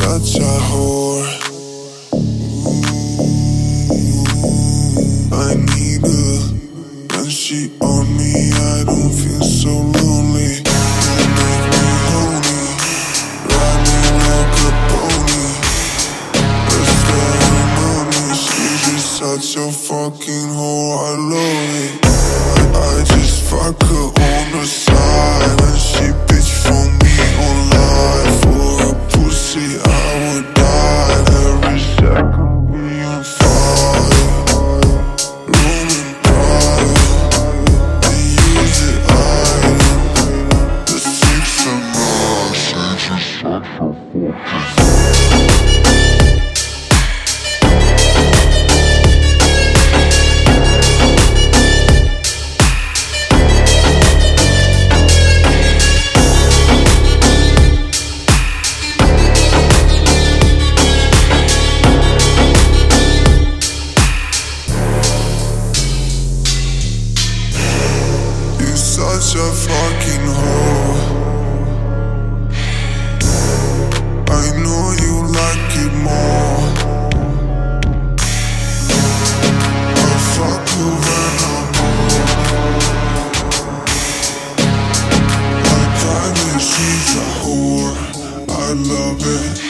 such a whore. Ooh, I need her. When she on me, I don't feel so lonely. You make me horny, ride me like a pony. Let's ceremony. She's just such a fucking whore. I love it. I just fuck her on the side, and she bitch for me online. For a pussy, I would die. Every second we on fire. Roman pride, they use it island. The 6 of mine, she just such a fucking such a fucking hoe. I know you like it more. I fuck you when I'm bored. My private, she's a whore. I love it.